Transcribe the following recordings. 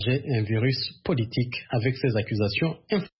J'ai un virus politique avec ces accusations.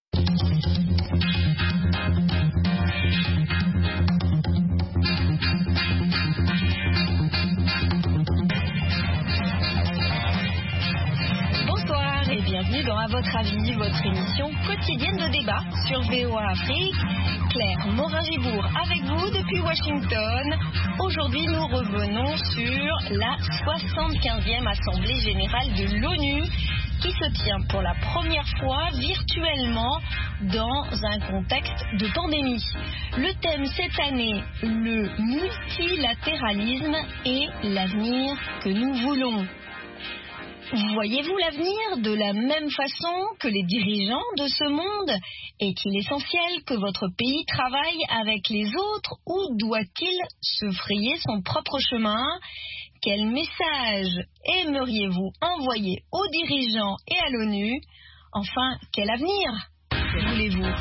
Bonsoir et bienvenue dans À votre avis, votre émission quotidienne de débat sur VOA Afrique. Claire Morin-Gibourg avec vous depuis Washington. Aujourd'hui, nous revenons sur la 75e Assemblée Générale de l'ONU qui se tient pour la première fois virtuellement dans un contexte de pandémie. Le thème cette année, le multilatéralisme et l'avenir que nous voulons. Voyez-vous l'avenir de la même façon que les dirigeants de ce monde? Est-il essentiel que votre pays travaille avec les autres ou doit-il se frayer son propre chemin? Quel message aimeriez-vous envoyer aux dirigeants et à l'ONU? Enfin, quel avenir voulez-vous?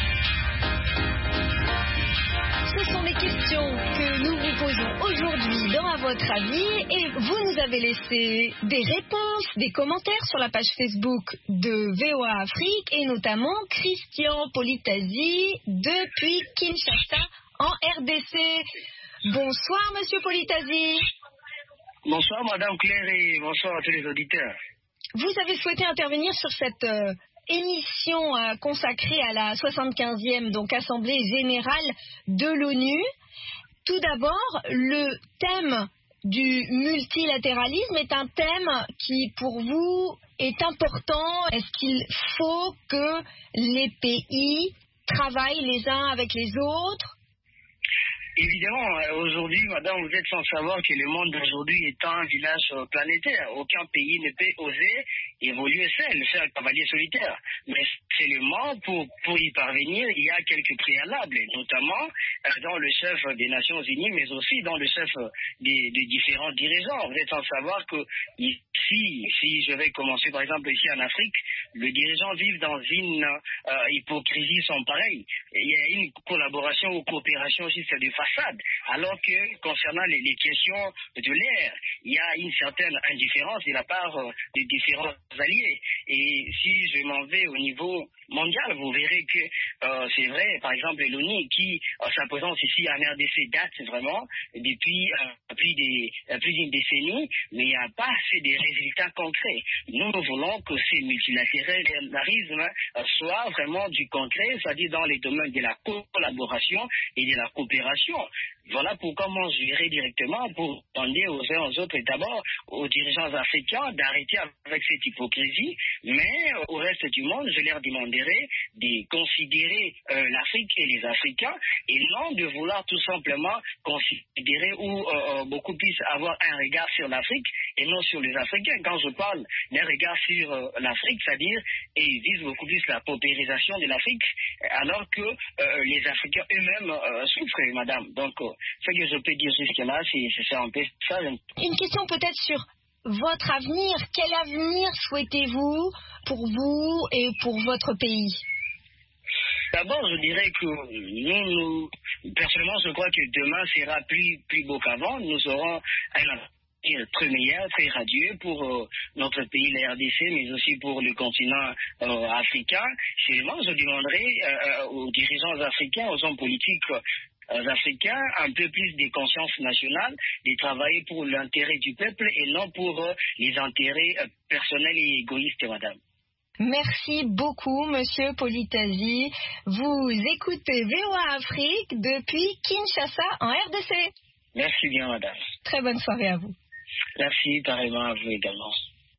Ce sont les questions que nous vous posons aujourd'hui dans À votre avis et vous nous avez laissé des réponses, des commentaires sur la page Facebook de VOA Afrique et notamment Christian Politasi depuis Kinshasa en RDC. Bonsoir Monsieur Politasi. Bonsoir Madame Claire et bonsoir à tous les auditeurs. Vous avez souhaité intervenir sur cette émission consacrée à la 75e donc Assemblée Générale de l'ONU. Tout d'abord, le thème du multilatéralisme est un thème qui, pour vous, est important. Est-ce qu'il faut que les pays travaillent les uns avec les autres? Évidemment, aujourd'hui, madame, vous êtes sans savoir que le monde d'aujourd'hui est un village planétaire. Aucun pays ne peut oser évoluer seul, faire cavalier solitaire. Mais seulement pour y parvenir, il y a quelques préalables, notamment dans le chef des Nations Unies, mais aussi dans le chef des différents dirigeants. Vous êtes sans savoir que ici, si je vais commencer par exemple ici en Afrique, les dirigeants vivent dans une hypocrisie sans pareille. Il y a une collaboration ou coopération aussi, c'est de façade, alors que concernant les questions de l'air, il y a une certaine indifférence de la part des différents alliés. Et si je m'en vais au niveau mondial, vous verrez que c'est vrai, par exemple, l'ONU qui, sa présence ici en RDC date vraiment depuis plus d'une décennie, mais il n'y a pas assez de résultats concrets. Nous voulons que ce multilatéralisme soit vraiment du concret, c'est-à-dire dans les domaines de la collaboration et de la coopération. Voilà pourquoi moi je dirais directement pour demander aux uns aux autres et d'abord aux dirigeants africains d'arrêter avec cette hypocrisie, mais au reste du monde, je leur demanderai de considérer l'Afrique et les Africains et non de vouloir tout simplement considérer ou beaucoup plus avoir un regard sur l'Afrique et non sur les Africains. Quand je parle d'un regard sur l'Afrique, c'est-à-dire ils disent beaucoup plus la paupérisation de l'Afrique alors que les Africains eux-mêmes souffrent, madame. Donc, ce que je peux dire jusque-là, c'est un peu ça. Une question peut-être sur votre avenir. Quel avenir souhaitez-vous pour vous et pour votre pays? D'abord, je dirais que nous, personnellement, je crois que demain sera plus beau qu'avant. Nous aurons un avenir très meilleur, très radieux pour notre pays, la RDC, mais aussi pour le continent africain. Seulement, je demanderai aux dirigeants africains, aux hommes politiques africains, un peu plus de conscience nationale, de travailler pour l'intérêt du peuple et non pour les intérêts personnels et égoïstes, madame. Merci beaucoup, Monsieur Politasi. Vous écoutez VOA Afrique depuis Kinshasa, en RDC. Merci bien, madame. Très bonne soirée à vous. Merci, pareillement à vous également.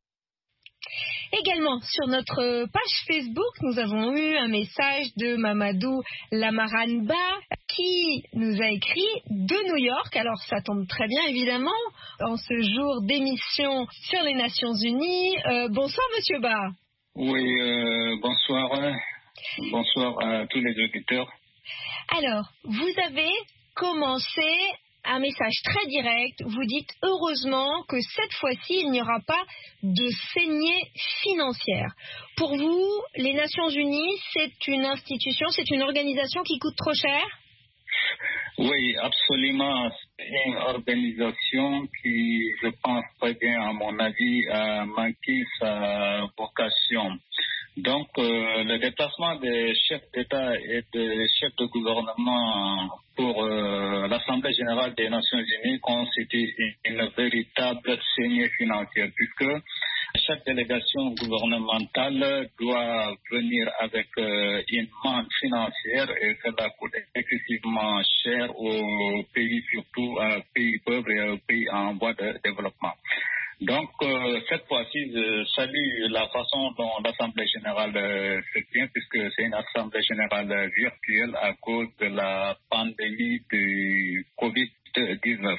Également, sur notre page Facebook, nous avons eu un message de Mamadou Lamaranba qui nous a écrit de New York. Alors, ça tombe très bien, évidemment, en ce jour d'émission sur les Nations Unies. Bonsoir, Monsieur Ba. Oui, bonsoir. Bonsoir à tous les auditeurs. Alors, vous avez commencé un message très direct. Vous dites heureusement que cette fois-ci, il n'y aura pas de saignée financière. Pour vous, les Nations Unies, c'est une institution, c'est une organisation qui coûte trop cher? Oui, absolument. C'est une organisation qui, je pense très bien, à mon avis, a manqué sa vocation. Donc, le déplacement des chefs d'État et des chefs de gouvernement pour l'Assemblée générale des Nations unies constitue une véritable saignée financière, puisque chaque délégation gouvernementale doit venir avec une manne financière et cela coûte excessivement cher aux pays, surtout aux pays pauvres et aux pays en voie de développement. Donc, cette fois-ci, je salue la façon dont l'Assemblée générale se tient, puisque c'est une Assemblée générale virtuelle à cause de la pandémie du Covid-19.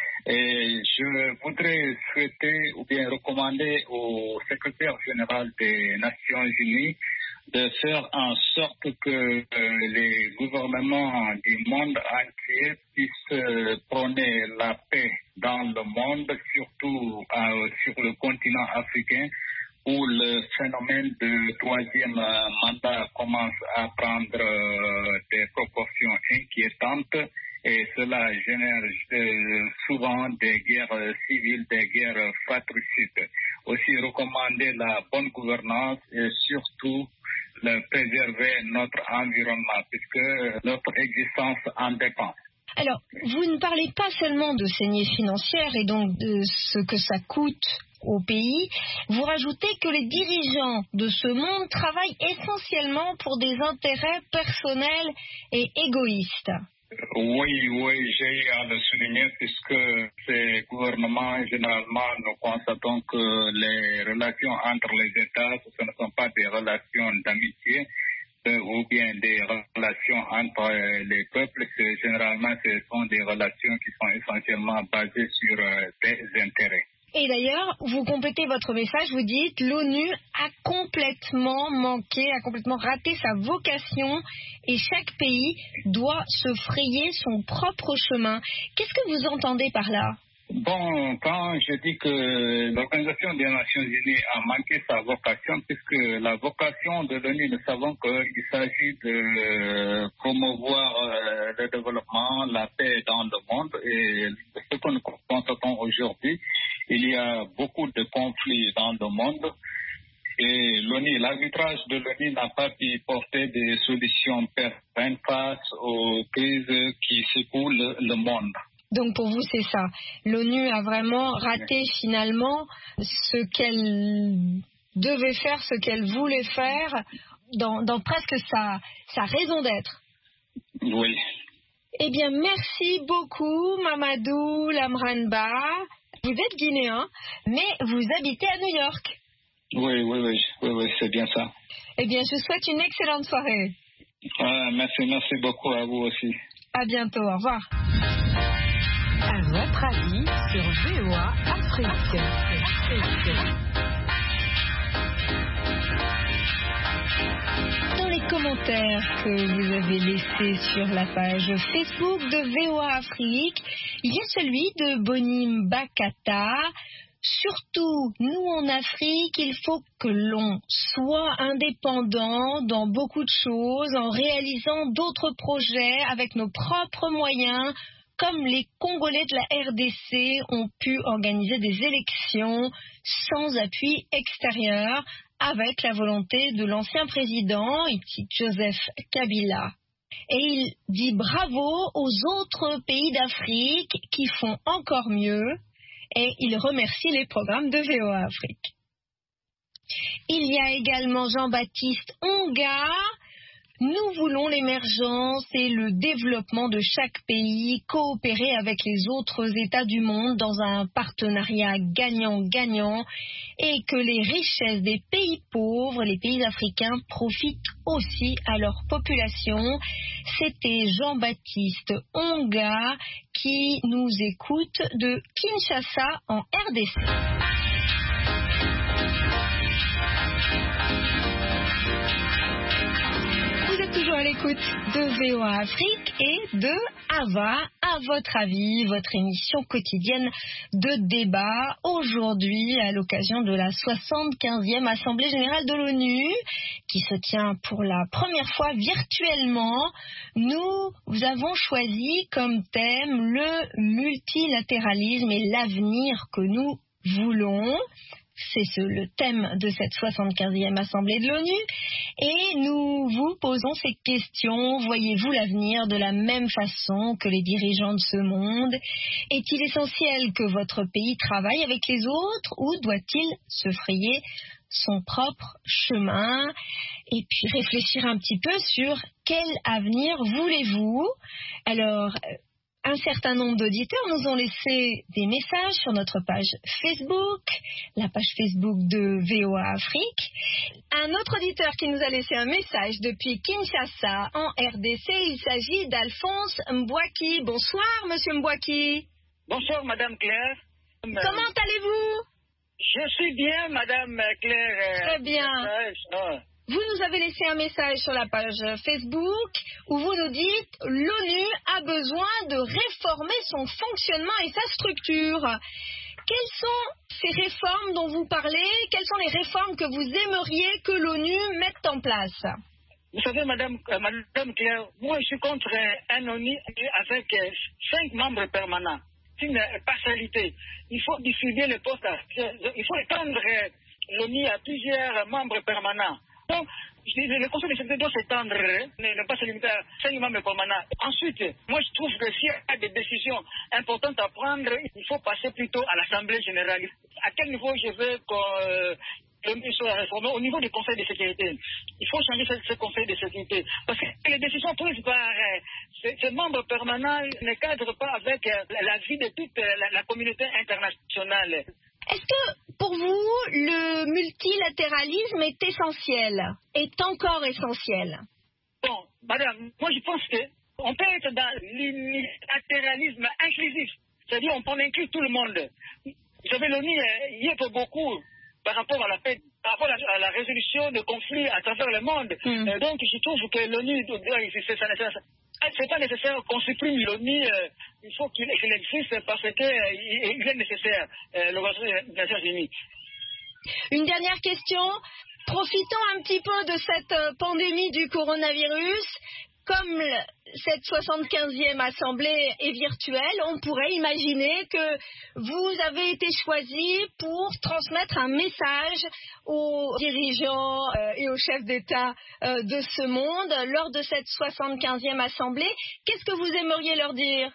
Et je voudrais souhaiter ou bien recommander au secrétaire général des Nations Unies de faire en sorte que les gouvernements du monde entier puissent prôner la paix dans le monde, surtout sur le continent africain, où le phénomène de troisième mandat commence à prendre des proportions inquiétantes. Et cela génère souvent des guerres civiles, des guerres fratricides. Aussi recommander la bonne gouvernance et surtout préserver notre environnement, puisque notre existence en dépend. Alors, vous ne parlez pas seulement de saignée financière et donc de ce que ça coûte au pays, vous rajoutez que les dirigeants de ce monde travaillent essentiellement pour des intérêts personnels et égoïstes. Oui, j'ai à le souligner puisque ces gouvernements, généralement, nous constatons que les relations entre les États, ce ne sont pas des relations d'amitié ou bien des relations entre les peuples. Généralement, ce sont des relations qui sont essentiellement basées sur des intérêts. Et d'ailleurs, vous complétez votre message, vous dites l'ONU a complètement manqué, a complètement raté sa vocation et chaque pays doit se frayer son propre chemin. Qu'est-ce que vous entendez par là ? Bon, quand je dis que l'Organisation des Nations Unies a manqué sa vocation, puisque la vocation de l'ONU, nous savons qu'il s'agit de promouvoir le développement, la paix dans le monde. Et ce que nous constatons aujourd'hui, il y a beaucoup de conflits dans le monde. Et l'ONU, l'arbitrage de l'ONU n'a pas pu porter des solutions pérennes face aux crises qui secouent le monde. Donc pour vous, c'est ça. L'ONU a vraiment raté finalement ce qu'elle devait faire, ce qu'elle voulait faire dans presque sa raison d'être. Oui. Eh bien, merci beaucoup, Mamadou Lamranba. Vous êtes guinéen, mais vous habitez à New York. Oui, c'est bien ça. Eh bien, je vous souhaite une excellente soirée. Merci beaucoup à vous aussi. À bientôt, au revoir. À votre avis sur VOA Afrique. Dans les commentaires que vous avez laissés sur la page Facebook de VOA Afrique, il y a celui de Bonim Bakata. Surtout, nous en Afrique, il faut que l'on soit indépendant dans beaucoup de choses, en réalisant d'autres projets avec nos propres moyens, comme les Congolais de la RDC ont pu organiser des élections sans appui extérieur, avec la volonté de l'ancien président, Joseph Kabila. Et il dit bravo aux autres pays d'Afrique qui font encore mieux, et il remercie les programmes de VOA Afrique. Il y a également Jean-Baptiste Onga. Nous voulons l'émergence et le développement de chaque pays, coopérer avec les autres États du monde dans un partenariat gagnant-gagnant et que les richesses des pays pauvres, les pays africains, profitent aussi à leur population. C'était Jean-Baptiste Onga qui nous écoute de Kinshasa en RDC. Toujours à l'écoute de VOA Afrique et de AVA, à votre avis, votre émission quotidienne de débat, aujourd'hui à l'occasion de la 75e Assemblée Générale de l'ONU qui se tient pour la première fois virtuellement. Nous avons choisi comme thème le multilatéralisme et l'avenir que nous voulons. C'est le thème de cette 75e Assemblée de l'ONU. Et nous vous posons ces questions. Voyez-vous l'avenir de la même façon que les dirigeants de ce monde? Est-il essentiel que votre pays travaille avec les autres ou doit-il se frayer son propre chemin? Et puis réfléchir un petit peu sur quel avenir voulez-vous? Alors, un certain nombre d'auditeurs nous ont laissé des messages sur notre page Facebook, la page Facebook de VOA Afrique. Un autre auditeur qui nous a laissé un message depuis Kinshasa, en RDC, il s'agit d'Alphonse Mbouaki. Bonsoir, monsieur Mbouaki. Bonsoir, madame Claire. Comment allez-vous? Je suis bien, madame Claire. Très bien. Vous nous avez laissé un message sur la page Facebook où vous nous dites « L'ONU a besoin de réformer son fonctionnement et sa structure ». Quelles sont ces réformes dont vous parlez? Quelles sont les réformes que vous aimeriez que l'ONU mette en place? Vous savez, madame Claire, moi je suis contre un ONU avec 5 membres permanents. C'est une partialité. Il faut distribuer les postes. Il faut étendre l'ONU à plusieurs membres permanents. Donc, le Conseil de sécurité doit s'étendre, ne pas se limiter à 5 membres permanents. Ensuite, moi je trouve que s'il y a des décisions importantes à prendre, il faut passer plutôt à l'Assemblée générale. À quel niveau je veux que l'ONU soit réformé? Au niveau du Conseil de sécurité. Il faut changer ce Conseil de sécurité. Parce que les décisions prises par ces membres permanents ne cadrent pas avec la vie de toute la communauté internationale. Est-ce que, pour vous, le multilatéralisme est essentiel, est encore essentiel? Bon, madame, moi je pense qu'on peut être dans l'unilatéralisme inclusif, c'est-à-dire on peut inclure tout le monde. Vous savez, l'ONU y est pour beaucoup par rapport à la paix, par rapport à la résolution de conflits à travers le monde. Donc je trouve que l'ONU doit exister. C'est pas nécessaire qu'on supprime l'ONU, il faut qu'il existe parce qu'il est nécessaire, l'Organisation des Nations Unies. Une dernière question. Profitons un petit peu de cette pandémie du coronavirus. Comme cette 75e Assemblée est virtuelle, on pourrait imaginer que vous avez été choisi pour transmettre un message aux dirigeants et aux chefs d'État de ce monde lors de cette 75e Assemblée. Qu'est-ce que vous aimeriez leur dire?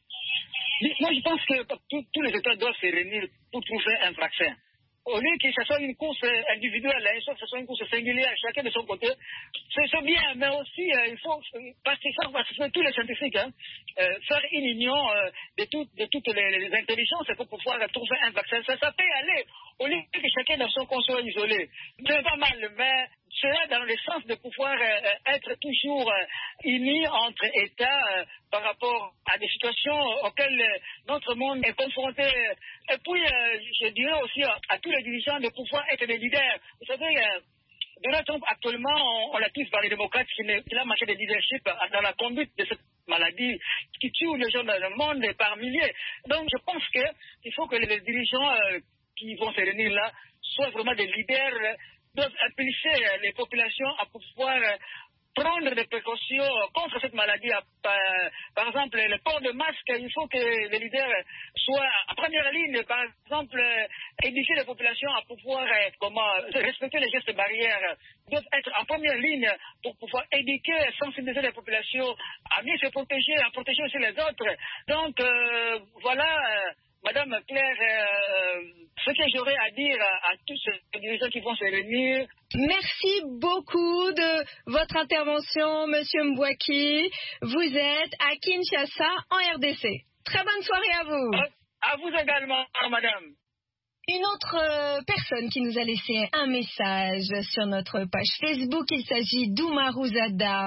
Moi, je pense que tous les États doivent se réunir pour trouver un vaccin. Au lieu que ce soit une course individuelle, il faut que ce soit une course singulière, chacun de son côté. C'est bien, mais aussi il faut participer tous les scientifiques, faire une union de toutes les intelligences pour pouvoir trouver un vaccin. Ça peut aller, au lieu que chacun dans son coin soit isolé. C'est pas mal, mais c'est dans le sens de pouvoir être toujours unis entre États par rapport à des situations auxquelles notre monde est confronté. Et puis, je dirais aussi à tous les dirigeants de pouvoir être des leaders. Vous savez, Donald Trump, actuellement, on l'accuse par les démocrates qu'il a manqué de leadership dans la conduite de cette maladie qui tue les gens dans le monde par milliers. Donc, je pense qu'il faut que les dirigeants qui vont se réunir là soient vraiment des leaders, doivent impulser les populations à pouvoir prendre des précautions contre cette maladie. Par exemple, le port de masque, il faut que les leaders soient en première ligne, par exemple, éduquer les populations à pouvoir respecter les gestes barrières. Ils doivent être en première ligne pour pouvoir éduquer, sensibiliser les populations à mieux se protéger, à protéger aussi les autres. Donc, voilà, Madame Claire, ce que j'aurais à dire à tous ces dirigeants qui vont se réunir. Merci beaucoup de votre intervention, Monsieur Mbouaki. Vous êtes à Kinshasa, en RDC. Très bonne soirée à vous. À vous également, madame. Une autre personne qui nous a laissé un message sur notre page Facebook, il s'agit d'Oumarouzada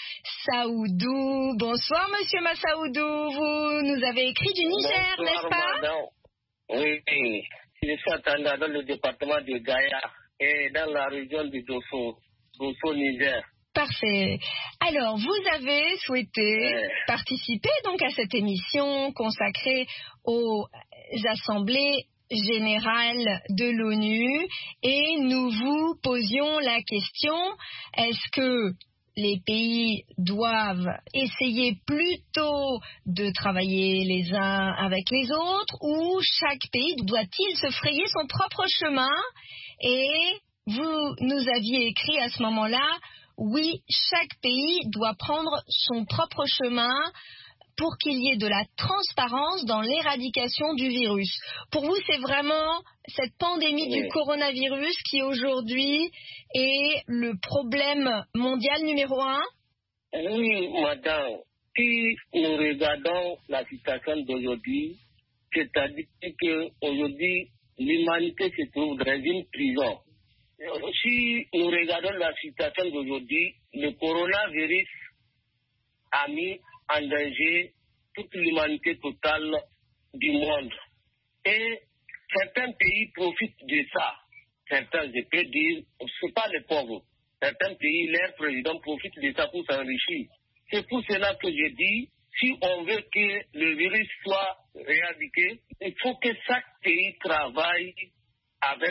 Massaoudou. Bonsoir, Monsieur Massaoudou. Vous nous avez écrit du Niger, n'est-ce pas? Madame. Oui, je suis attendant dans le département de Gaïa et dans la région du Dosso, Niger. Parfait. Alors, vous avez souhaité participer donc à cette émission consacrée aux assemblées général de l'ONU et nous vous posions la question, est-ce que les pays doivent essayer plutôt de travailler les uns avec les autres ou chaque pays doit-il se frayer son propre chemin? Et vous nous aviez écrit à ce moment-là, oui, chaque pays doit prendre son propre chemin pour qu'il y ait de la transparence dans l'éradication du virus. Pour vous, c'est vraiment cette pandémie du coronavirus qui aujourd'hui est le problème mondial numéro 1? Oui, madame. Si nous regardons la situation d'aujourd'hui, c'est-à-dire qu'aujourd'hui, l'humanité se trouve dans une prison. Si nous regardons la situation d'aujourd'hui, le coronavirus a mis en danger toute l'humanité totale du monde. Et certains pays profitent de ça. Certains, je peux dire, ce n'est pas les pauvres. Certains pays, leurs présidents profitent de ça pour s'enrichir. C'est pour cela que je dis, si on veut que le virus soit éradiqué, il faut que chaque pays travaille avec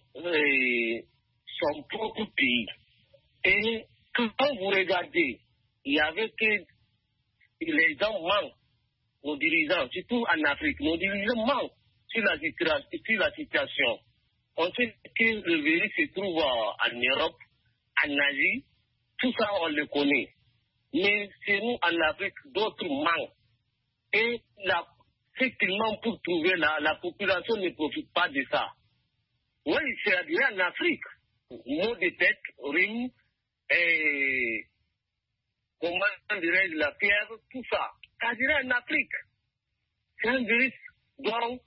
son propre pays. Et quand vous regardez, il y avait que les gens manquent, nos dirigeants, surtout en Afrique, nos dirigeants manquent sur la situation. On sait que le virus se trouve en Europe, en Asie, tout ça on le connaît. Mais chez nous, en Afrique, d'autres manquent. Et ce qu'ils manquent pour trouver la population ne profite pas de ça. Oui, c'est bien en Afrique. Maux de tête, rhume, et comment dirais-je, la fièvre, tout ça. Ça dirait en Afrique. C'est un virus dont,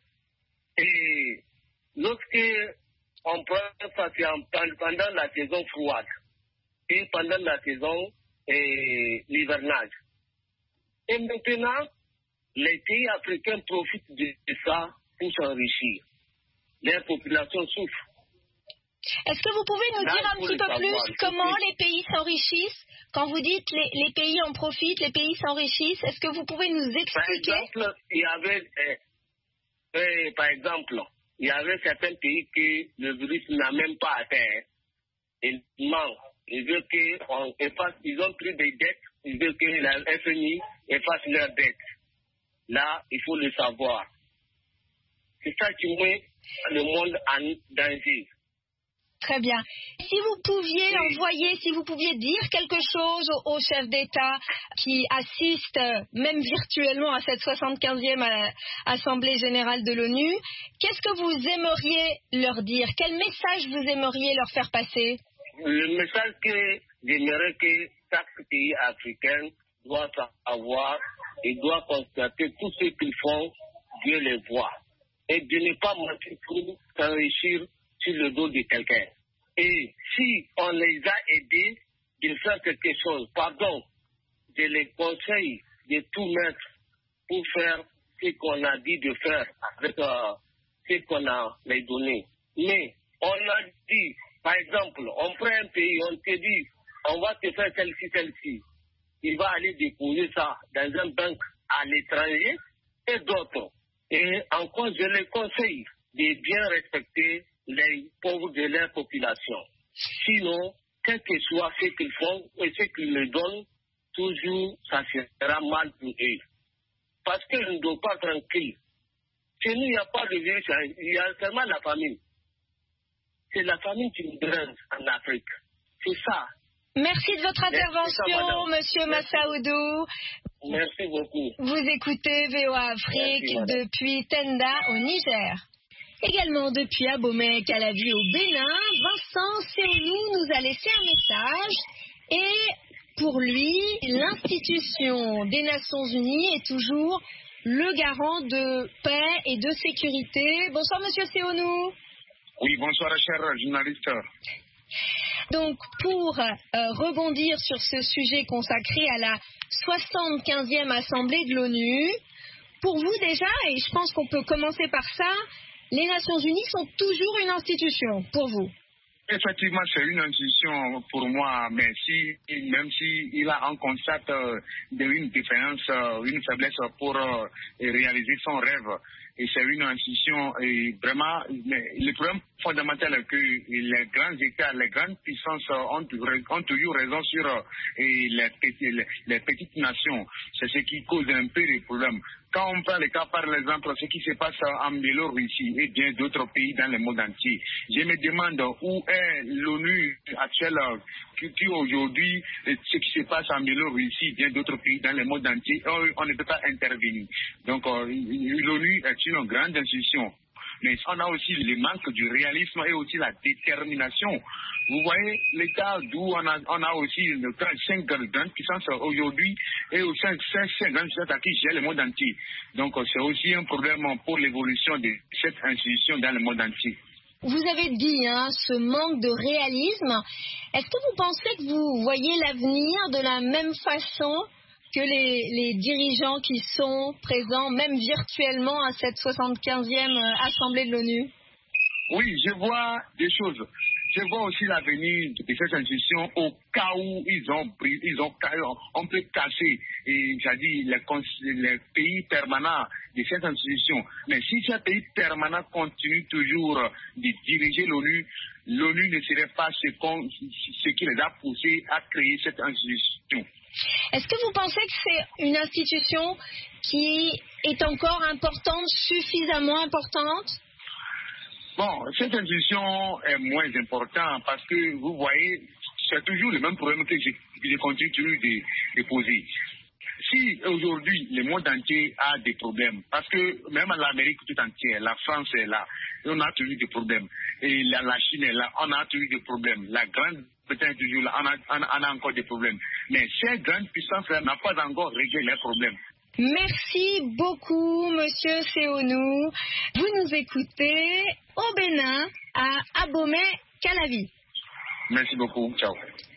lorsque on prend ça, c'est pendant la saison froide et pendant la saison l'hivernage. Et maintenant, les pays africains profitent de ça pour s'enrichir. Les populations souffrent. Est-ce que vous pouvez nous dire un petit peu plus comment les pays s'enrichissent? Quand vous dites les pays en profitent, les pays s'enrichissent, est-ce que vous pouvez nous expliquer? Par exemple, il y avait certains pays que le virus n'a même pas atteint. Ils manquent. Ils veulent qu'on efface, ils ont pris des dettes, ils veulent que la FMI efface leurs dettes. Là, il faut le savoir. C'est ça qui met le monde en danger. Très bien. Si vous pouviez dire quelque chose aux chefs d'État qui assistent, même virtuellement, à cette 75e Assemblée Générale de l'ONU, qu'est-ce que vous aimeriez leur dire? Quel message vous aimeriez leur faire passer? Le message que j'aimerais que chaque pays africain doit avoir et doit constater tout ce qu'ils font, Dieu les voit. Et de ne pas mentir pour s'enrichir sur le dos de quelqu'un. Et si on les a aidés de faire quelque chose, je les conseille de tout mettre pour faire ce qu'on a dit de faire avec ce qu'on a les donné. Mais on a dit, par exemple, on prend un pays, on te dit, on va te faire celle-ci. Il va aller déposer ça dans un banque à l'étranger et d'autres. Et encore, je les conseille de bien respecter les pauvres de leur population. Sinon, quel que soit ce qu'ils font et ce qu'ils me donnent, toujours ça sera mal pour eux. Parce qu'ils ne doivent pas tranquille. Chez nous, il n'y a pas de virus, il y a seulement la famine. C'est la famine qui nous dérange en Afrique. C'est ça. Merci de votre intervention, Monsieur Massaoudou. Merci beaucoup. Vous écoutez VOA Afrique depuis Tenda au Niger. Également depuis Abomey, Calavi au Bénin, Vincent Seonou nous a laissé un message et pour lui, l'institution des Nations Unies est toujours le garant de paix et de sécurité. Bonsoir Monsieur Seonou. Oui, bonsoir cher journaliste. Donc pour rebondir sur ce sujet consacré à la 75e Assemblée de l'ONU, pour vous déjà, et je pense qu'on peut commencer par ça, les Nations Unies sont toujours une institution pour vous? Effectivement, c'est une institution pour moi, mais même si on constate une différence, une faiblesse pour réaliser son rêve, et c'est une institution, et vraiment, le problème fondamental est que les grands États, les grandes puissances ont toujours raison sur les petites nations. C'est ce qui cause un peu les problèmes. Quand on prend le cas, par exemple, ce qui se passe en Biélorussie et bien d'autres pays dans le monde entier, je me demande où est l'ONU actuelle qui aujourd'hui, ce qui se passe en Biélorussie et bien d'autres pays dans le monde entier, on ne peut pas intervenir. Donc, l'ONU est une grande institution. Mais on a aussi le manque du réalisme et aussi la détermination. Vous voyez l'état d'où on a aussi 5 grandes puissances aujourd'hui et aussi 5 grandes puissances qui gèrent le monde entier. Donc c'est aussi un problème pour l'évolution de cette institution dans le monde entier. Vous avez dit ce manque de réalisme. Est-ce que vous pensez que vous voyez l'avenir de la même façon que les dirigeants qui sont présents, même virtuellement, à cette 75e Assemblée de l'ONU? Oui, je vois des choses. Je vois aussi l'avenir de cette institution au cas où on peut casser les pays permanents de cette institution. Mais si ces pays permanents continuent toujours de diriger l'ONU, l'ONU ne serait pas ce qui les a poussés à créer cette institution. Est-ce que vous pensez que c'est une institution qui est encore importante, suffisamment importante? Bon, cette institution est moins importante parce que vous voyez, c'est toujours le même problème que je continue toujours de poser. Si aujourd'hui le monde entier a des problèmes, parce que même l'Amérique tout entière, la France est là, on a toujours des problèmes. Et la Chine est là, on a toujours des problèmes. La Grande-Bretagne est toujours là, on a encore des problèmes. Mais ces grandes puissances-là n'ont pas encore réglé les problèmes. Merci beaucoup, Monsieur Seonou. Vous nous écoutez au Bénin, à Abomey-Calavi. Merci beaucoup. Ciao.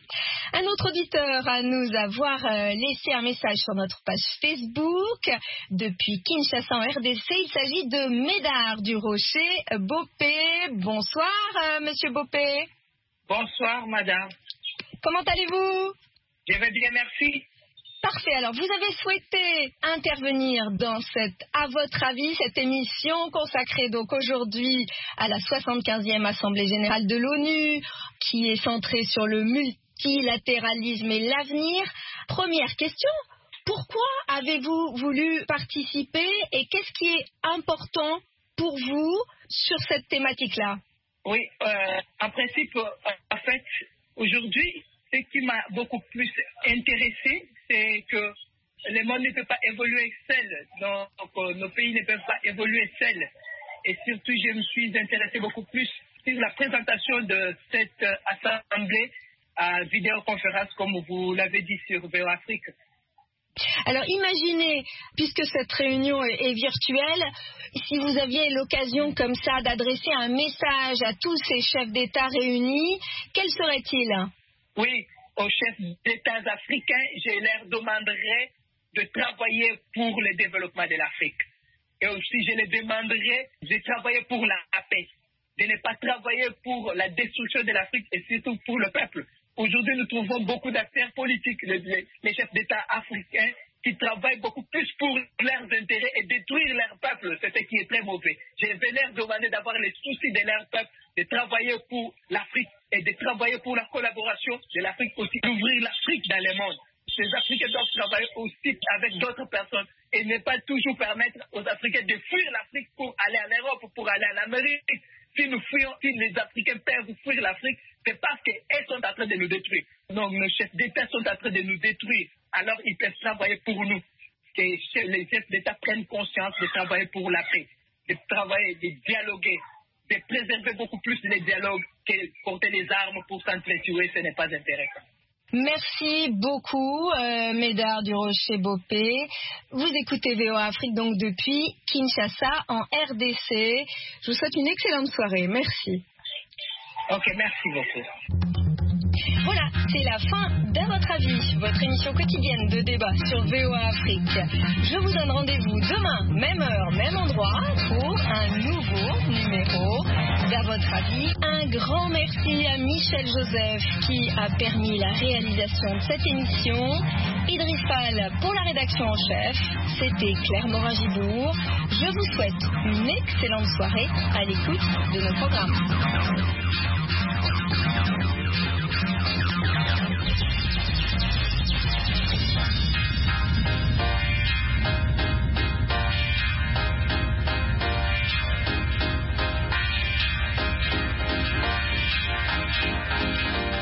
Un autre auditeur à nous avoir laissé un message sur notre page Facebook. Depuis Kinshasa en RDC, il s'agit de Médard du Rocher Bopé. Bonsoir, Monsieur Bopé. Bonsoir, madame. Comment allez-vous? Je vais bien, merci. Parfait. Alors, vous avez souhaité intervenir dans à votre avis, cette émission consacrée donc aujourd'hui à la 75e Assemblée Générale de l'ONU, qui est centrée sur le multilatéralisme et l'avenir. Première question, pourquoi avez-vous voulu participer et qu'est-ce qui est important pour vous sur cette thématique-là? Oui, en principe, en fait, aujourd'hui, ce qui m'a beaucoup plus intéressé, c'est que le monde ne peut pas évoluer seul. Donc, nos pays ne peuvent pas évoluer seuls. Et surtout, je me suis intéressé beaucoup plus sur la présentation de cette assemblée à vidéoconférence, comme vous l'avez dit sur VOA Afrique. Alors, imaginez, puisque cette réunion est virtuelle, si vous aviez l'occasion comme ça d'adresser un message à tous ces chefs d'État réunis, quel serait-il? Oui, aux chefs d'État africains, je leur demanderais de travailler pour le développement de l'Afrique. Et aussi, je les demanderais de travailler pour la paix, de ne pas travailler pour la destruction de l'Afrique et surtout pour le peuple. Aujourd'hui, nous trouvons beaucoup d'acteurs politiques, les chefs d'État africains, qui travaillent beaucoup plus pour leurs intérêts et détruire leur peuple. C'est ce qui est très mauvais. Je vais leur demander d'avoir les soucis de leur peuple, de travailler pour l'Afrique et de travailler pour la collaboration de l'Afrique aussi, d'ouvrir l'Afrique dans le monde. Les Africains doivent travailler aussi avec d'autres personnes et ne pas toujours permettre aux Africains de fuir l'Afrique pour aller en Europe, pour aller en Amérique. Si les Africains peuvent fuir l'Afrique, c'est parce qu'ils sont en train de nous détruire. Donc, nos chefs d'État sont en train de nous détruire. Alors, ils peuvent travailler pour nous. Que les chefs d'État prennent conscience de travailler pour la paix, de travailler, de dialoguer, de préserver beaucoup plus les dialogues que porter les armes pour s'entretuer. Ce n'est pas intéressant. Merci beaucoup, Médard du Rocher Bopé. Vous écoutez VOA Afrique donc depuis Kinshasa en RDC. Je vous souhaite une excellente soirée. Merci. Ok, merci beaucoup. Voilà, c'est la fin d'À votre avis, votre émission quotidienne de débat sur VOA Afrique. Je vous donne rendez-vous demain, même heure, même endroit, pour un nouveau numéro d'À votre avis. Un grand merci à Michel Joseph qui a permis la réalisation de cette émission. Idriss Fall pour la rédaction en chef. C'était Claire Morin-Gibourg. Je vous souhaite une excellente soirée à l'écoute de nos programmes.